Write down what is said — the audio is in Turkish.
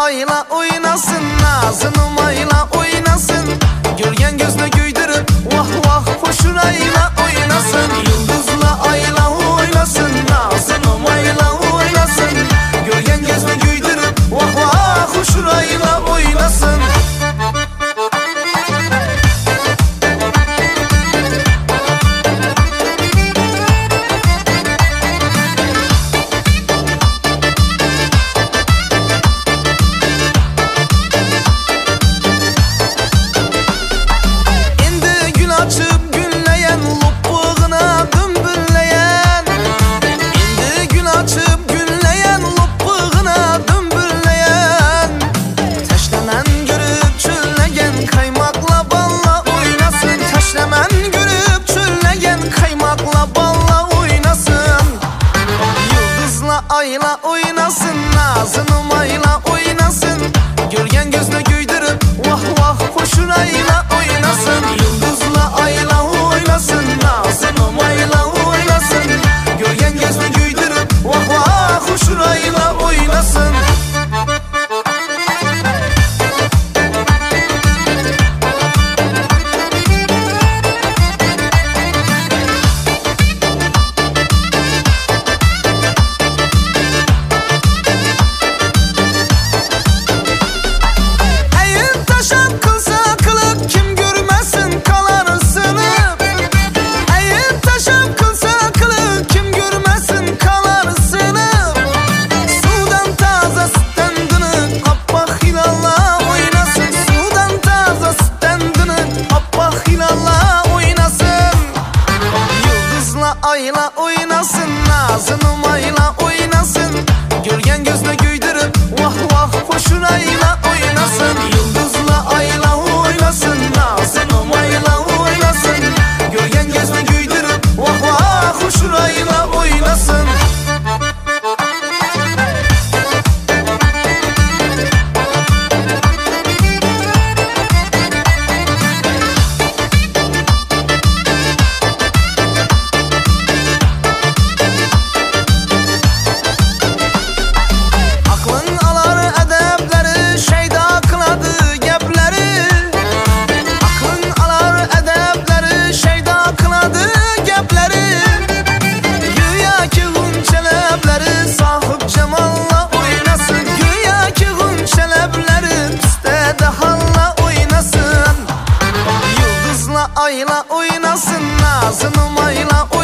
ayla oynasın, nazı numayla oynasın. Görgen gözle güydürüp vah vah hoşurayla oynasın. Yıldızla ayla oynasın, nazı numayla oynasın. Görgen gözle güydürüp vah vah hoşurayla oynasın. Ayla oynasın, nazı numayla oynasın. Görgen gözle güydürüp vah vah hoşurayla oynasın. Yıldızla ayla oynasın, nazı numayla oynasın. Görgen gözle güydürüp vah vah hoşurayla oynasın. Ayla oynasın, nazı numayla oynasın. Görgen gözle güydürüp vah vah hoşurayla oynasın. Yıldızla ayla oynasın, nazı numayla oynasın. Görgen gözle güydürüp vah vah hoşurayla oynasın. Ayla oynasın, nazı numayla